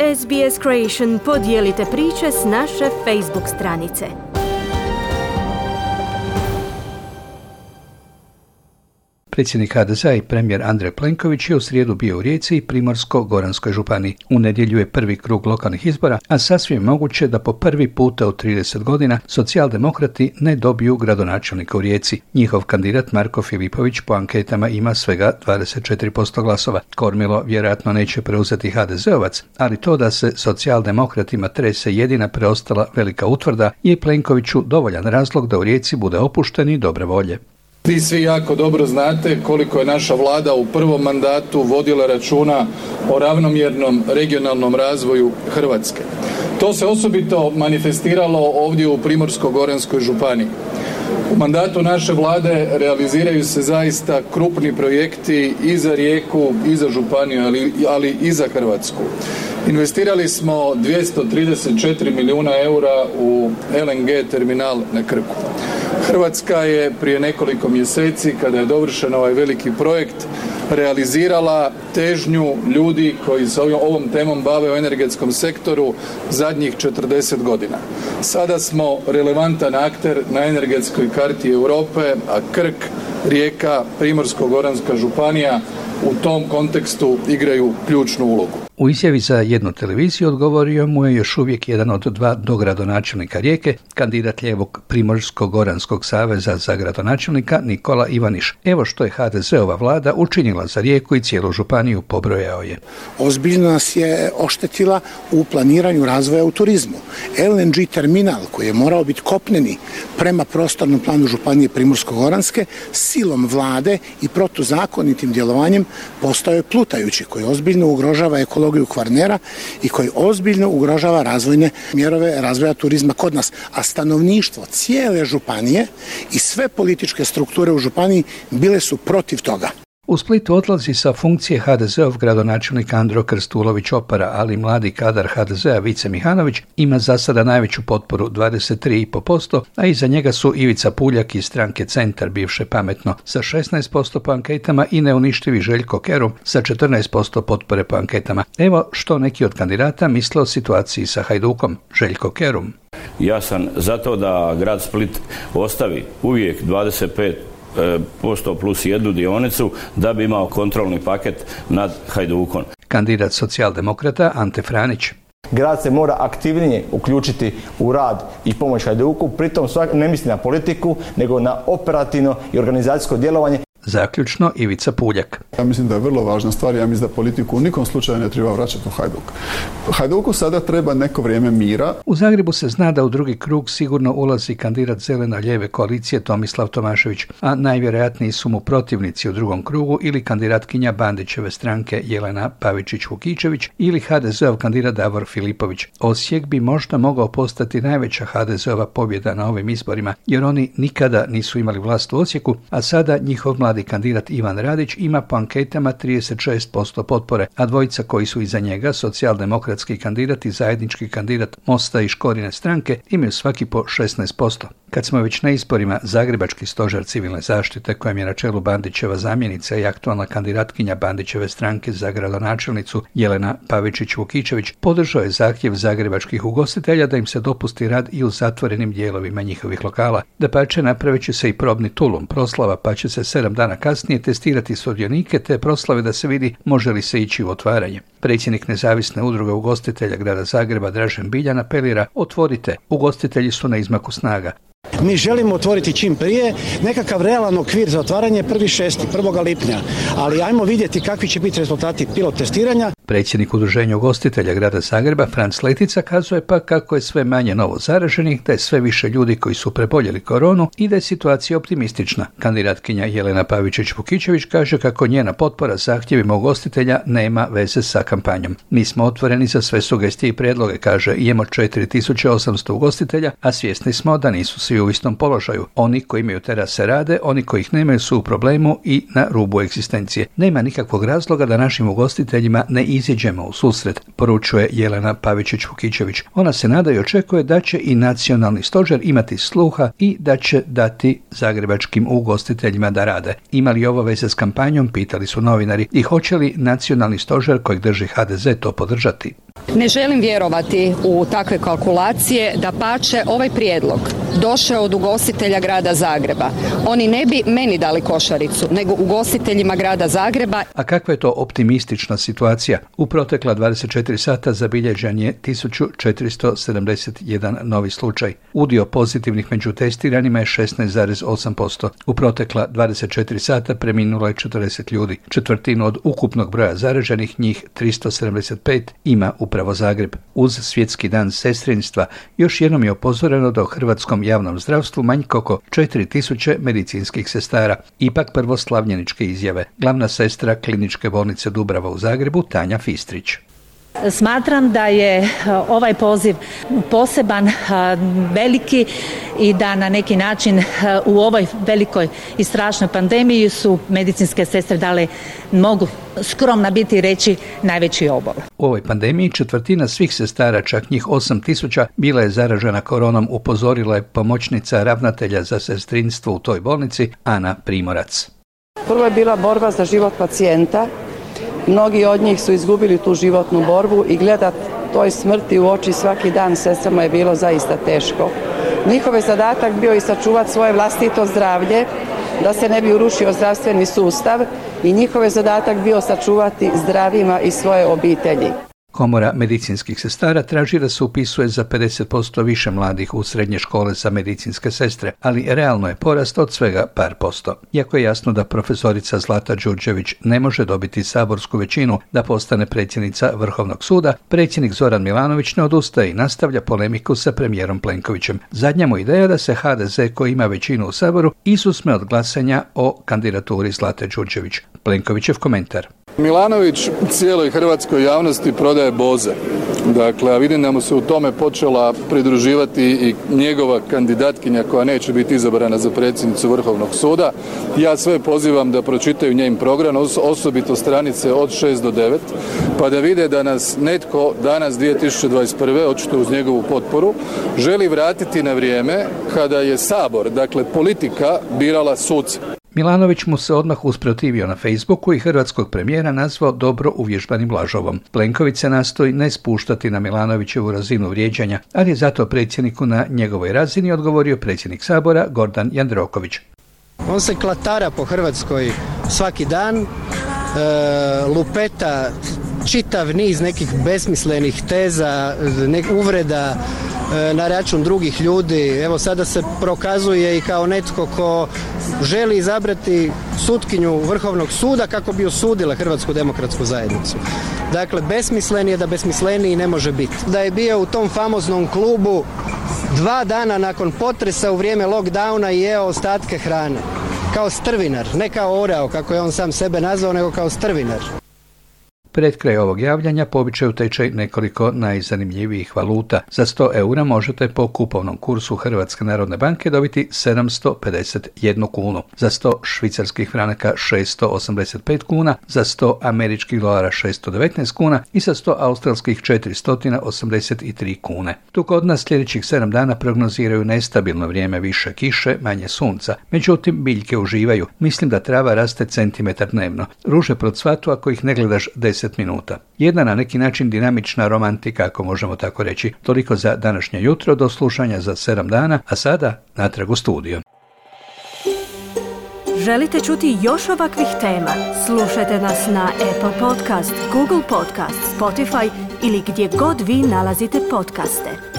SBS Creation, podijelite priče s naše Facebook stranice. Predsjednik HDZ-a i premijer Andrej Plenković je u srijedu bio u Rijeci i Primorsko-goranskoj županiji. U nedjelju je prvi krug lokalnih izbora, a sasvim moguće da po prvi puta u 30 godina socijaldemokrati ne dobiju gradonačelnika u Rijeci. Njihov kandidat Marko Filipović po anketama ima svega 24% glasova. Kormilo vjerojatno neće preuzeti HDZ-ovac, ali to da se socijaldemokratima trese jedina preostala velika utvrda je Plenkoviću dovoljan razlog da u Rijeci bude opušten i dobre volje. Vi svi jako dobro znate koliko je naša vlada u prvom mandatu vodila računa o ravnomjernom regionalnom razvoju Hrvatske. To se osobito manifestiralo ovdje u Primorsko-goranskoj županiji. U mandatu naše vlade realiziraju se zaista krupni projekti i za Rijeku, i za županiju, ali i za Hrvatsku. Investirali smo 234 milijuna eura u LNG terminal na Krku. Hrvatska je prije nekoliko mjeseci, kada je dovršen ovaj veliki projekt, realizirala težnju ljudi koji se ovom temom bave u energetskom sektoru zadnjih 40 godina. Sada smo relevantan akter na energetskoj karti Europe, a Krk, Rijeka, Primorsko-goranska županija u tom kontekstu igraju ključnu ulogu. U izjavi za jednu televiziju odgovorio mu je još uvijek jedan od dva dogradonačelnika Rijeke, kandidat lijevog Primorsko-goranskog saveza za gradonačelnika Nikola Ivaniš. Evo što je HDZ-ova vlada učinila za Rijeku i cijelu županiju, pobrojao je. Ozbiljno nas je oštetila u planiranju razvoja u turizmu. LNG terminal koji je morao biti kopneni prema prostornom planu županije Primorsko-goranske, silom vlade i protuzakonitim djelovanjem postao je plutajući, koji ozbiljno ugrožava ekologiju Kvarnera i koji ozbiljno ugrožava razvojne mjerove razvoja turizma kod nas. A stanovništvo cijele županije i sve političke strukture u županiji bile su protiv toga. U Splitu odlazi sa funkcije HDZ-ov gradonačelnik Andro Krstulović-Opara, ali mladi kadar HDZ-a Vice Mihanović ima za sada najveću potporu 23,5%, a iza njega su Ivica Puljak iz stranke Centar, bivše Pametno, sa 16% po anketama i neuništivi Željko Kerum sa 14% potpore po anketama. Evo što neki od kandidata misle o situaciji sa Hajdukom. Željko Kerum. Ja sam za to da grad Split ostavi uvijek 25% plus jednu dionicu da bi imao kontrolni paket nad Hajdukom. Kandidat socijaldemokrata Ante Franić. Grad se mora aktivnije uključiti u rad i pomoć Hajduku, pritom ne misli na politiku, nego na operativno i organizacijsko djelovanje. Zaključno Ivica Puljak. Ja mislim da je vrlo važna stvar, ja mislim da politiku u nikom slučaju ne treba vraćati u Hajduk. Hajduku sada treba neko vrijeme mira. U Zagrebu se zna da u drugi krug sigurno ulazi kandidat zeleno-lijeve koalicije Tomislav Tomašević, a najvjerojatniji su mu protivnici u drugom krugu ili kandidatkinja Bandićeve stranke Jelena Pavičić-Vukičević ili HDZ-ov kandidat Davor Filipović. Osijek bi možda mogao postati najveća HDZ-ova pobjeda na ovim izborima, jer oni nikada nisu imali vlast u Osijeku, a sada njihov mladi kandidat Ivan Radić ima po anketama 36% potpore, a dvojica koji su iza njega, socijaldemokratski kandidat i zajednički kandidat Mosta i Škorine stranke, imaju svaki po 16%. Kad smo već na izborima, Zagrebački stožer civilne zaštite, kojem je na čelu Bandićeva zamjenica i aktualna kandidatkinja Bandićeve stranke za gradonačelnicu Jelena Pavičić-Vukičević, podržao je zahtjev zagrebačkih ugostitelja da im se dopusti rad i u zatvorenim dijelovima njihovih lokala. Dapače, napravit će se i probni tulum proslava, pa će se 7 dana kasnije testirati sudionike te proslave da se vidi može li se ići u otvaranje. Predsjednik nezavisne udruge ugostitelja grada Zagreba Dražen Biljan apelira: otvorite, ugostitelji su na izmaku snaga. Mi želimo otvoriti čim prije, nekakav realan okvir za otvaranje 1. lipnja, ali ajmo vidjeti kakvi će biti rezultati pilot testiranja. Predsjednik udruženja ugostitelja grada Zagreba Franc Letica kazuje pa kako je sve manje novo zaraženih, da je sve više ljudi koji su preboljeli koronu i da je situacija optimistična. Kandidatkinja Jelena Pavičić-Vukičević kaže kako njena potpora zahtjevima ugostitelja nema veze sa kampanjom. Mi smo otvoreni za sve sugestije i prijedloge, kaže, imamo 4800 ugostitelja, a svjesni smo da nisu svi u istom položaju. Oni koji imaju terase rade, oni koji ih nemaju su u problemu i na rubu egzistencije. Nema nikakvog razloga da našim ugostiteljima ne iziđemo u susret, poručuje Jelena Pavičić-Vukičević. Ona se nada i očekuje da će i nacionalni stožer imati sluha i da će dati zagrebačkim ugostiteljima da rade. Ima li ovo veze s kampanjom, pitali su novinari, i hoće li nacionalni stožer kojeg drži HDZ to podržati. Ne želim vjerovati u takve kalkulacije, dapače ovaj prijedlog došao od ugostitelja grada Zagreba. Oni ne bi meni dali košaricu, nego ugostiteljima grada Zagreba. A kakva je to optimistična situacija? U protekla 24 sata zabilježen je 1471 novi slučaj. Udio pozitivnih među testiranima je 16,8%. U protekla 24 sata preminulo je 40 ljudi. Četvrtinu od ukupnog broja zaraženih, njih 375, ima upravo Zagreb. Uz Svjetski dan sestrinstva još jednom je upozoreno da u hrvatskom javnom zdravstvu manjka oko 4000 medicinskih sestara. Ipak prvoslavljeničke izjave. Glavna sestra Kliničke bolnice Dubrava u Zagrebu, Tanja Fistrić. Smatram da je ovaj poziv poseban, veliki i da na neki način u ovoj velikoj i strašnoj pandemiji su medicinske sestre dale, mogu skromna biti reći, najveći obol. U ovoj pandemiji četvrtina svih sestara, čak njih 8000, bila je zaražena koronom, upozorila je pomoćnica ravnatelja za sestrinstvo u toj bolnici, Ana Primorac. Prvo je bila borba za život pacijenta. Mnogi od njih su izgubili tu životnu borbu i gledat toj smrti u oči svaki dan sestrama je bilo zaista teško. Njihov je zadatak bio i sačuvati svoje vlastito zdravlje, da se ne bi urušio zdravstveni sustav, i njihov je zadatak bio sačuvati zdravima i svoje obitelji. Komora medicinskih sestara traži da se upisuje za 50% više mladih u srednje škole za medicinske sestre, ali realno je porast od svega par posto. Iako je jasno da profesorica Zlata Đurđević ne može dobiti saborsku većinu da postane predsjednica Vrhovnog suda, predsjednik Zoran Milanović ne odustaje i nastavlja polemiku sa premijerom Plenkovićem. Zadnja mu ideja da se HDZ, koji ima većinu u Saboru, izuzme od glasanja o kandidaturi Zlate Đurđević. Plenkovićev komentar. Milanović cijeloj hrvatskoj javnosti prodaje boze. Dakle, a vidim da mu se u tome počela pridruživati i njegova kandidatkinja koja neće biti izabrana za predsjednicu Vrhovnog suda. Ja sve pozivam da pročitaju njen program, osobito stranice od 6 do 9, pa da vide da nas netko danas 2021. očito uz njegovu potporu želi vratiti na vrijeme kada je Sabor, dakle politika, birala suce. Milanović mu se odmah usprotivio na Facebooku i hrvatskog premijera nazvao dobro uvježbanim lažovom. Plenković se nastoji ne spuštati na Milanovićevu razinu vrijeđanja, ali je zato predsjedniku na njegovoj razini odgovorio predsjednik Sabora Gordan Jandroković. On se klatara po Hrvatskoj svaki dan, lupeta čitav niz nekih besmislenih teza, uvreda na račun drugih ljudi. Evo sada se prokazuje i kao netko ko želi izabrati sutkinju Vrhovnog suda kako bi osudila Hrvatsku demokratsku zajednicu. Dakle, besmislen je da besmisleniji ne može biti. Da je bio u tom famoznom klubu 2 dana nakon potresa u vrijeme lockdowna i jeo ostatke hrane. Kao strvinar, ne kao orao kako je on sam sebe nazvao, nego kao strvinar. Pred kraj ovog javljanja pobičaju tečaj nekoliko najzanimljivijih valuta. Za 100 eura možete po kupovnom kursu Hrvatske narodne banke dobiti 751 kunu, za 100 švicarskih franaka 685 kuna, za 100 američkih dolara 619 kuna i za 100 australskih 483 kune. Tu kod nas sljedećih 7 dana prognoziraju nestabilno vrijeme, više kiše, manje sunca. Međutim, biljke uživaju. Mislim da trava raste centimetar dnevno. Ruže procvatu ako ih ne gledaš 10 minuta. Jedna na neki način dinamična romantika, ako možemo tako reći. Toliko za današnje jutro, do slušanja za 7 dana, a sada natrag u studio. Želite čuti još ovakvih tema? Slušajte nas na Apple Podcast, Google Podcast, Spotify ili gdje god vi nalazite podcaste.